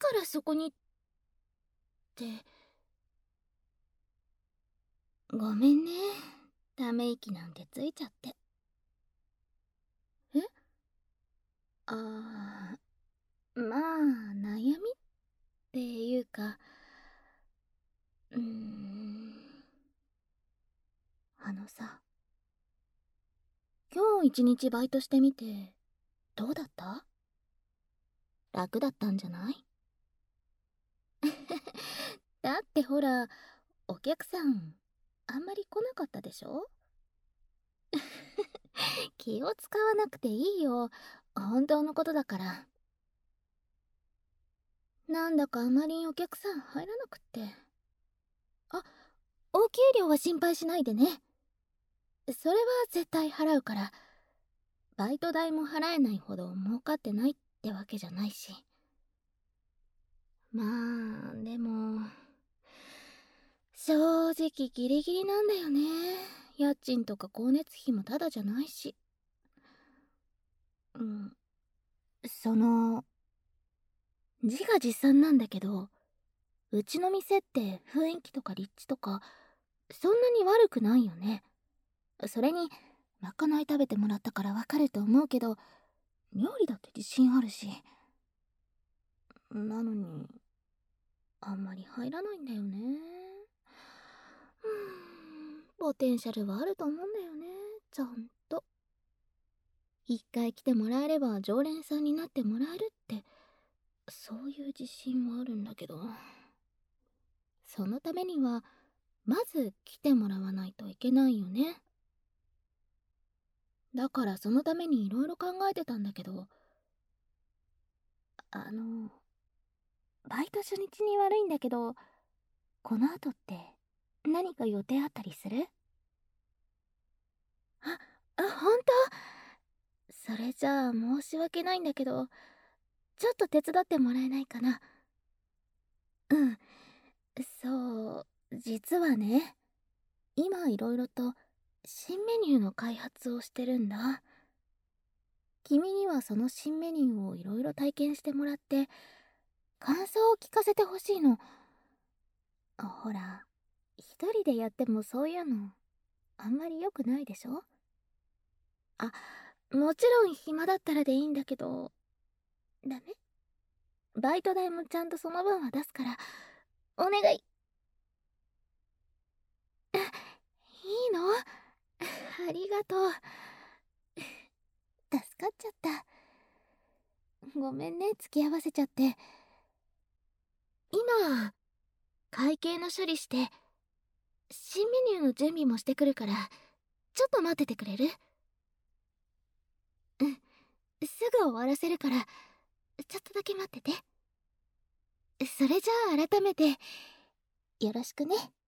からそこにって。ごめんね。ため息なんてついちゃって。え？あまあ、悩みっていうか、うーん。あのさ、今日一日バイトしてみて、どうだった？楽だったんじゃない？だってほら、お客さん、あんまり来なかったでしょ？気を使わなくていいよ。本当のことだから。なんだかあまりお客さん入らなくって。あ、お給料は心配しないでね。それは絶対払うから。バイト代も払えないほど儲かってないってわけじゃないし。まあ、でも、正直ギリギリなんだよね。家賃とか光熱費もタダじゃないし。うん。自画自賛なんだけど、うちの店って雰囲気とか立地とか、そんなに悪くないよね。それに、まかない食べてもらったからわかると思うけど、料理だって自信あるし。なのに、あんまり入らないんだよね。ポテンシャルはあると思うんだよね、ちゃんと。一回来てもらえれば常連さんになってもらえるって、そういう自信はあるんだけど、そのためにはまず来てもらわないといけないよね。だからそのためにいろいろ考えてたんだけど、あのバイト初日に悪いんだけど、この後って何か予定あったりする？あ、ほんと？それじゃあ申し訳ないんだけど、ちょっと手伝ってもらえないかな。うん、そう、実はね、今いろいろと新メニューの開発をしてるんだ。君にはその新メニューをいろいろ体験してもらって、感想を聞かせてほしいの。ほら、一人でやってもそういうの、あんまり良くないでしょ？あ、もちろん暇だったらでいいんだけど、ダメ？バイト代もちゃんとその分は出すから、お願い。いいの？ありがとう。助かっちゃった。ごめんね、付き合わせちゃって。今、会計の処理して、新メニューの準備もしてくるから、ちょっと待っててくれる？うん、すぐ終わらせるから、ちょっとだけ待ってて。それじゃあ改めて、よろしくね。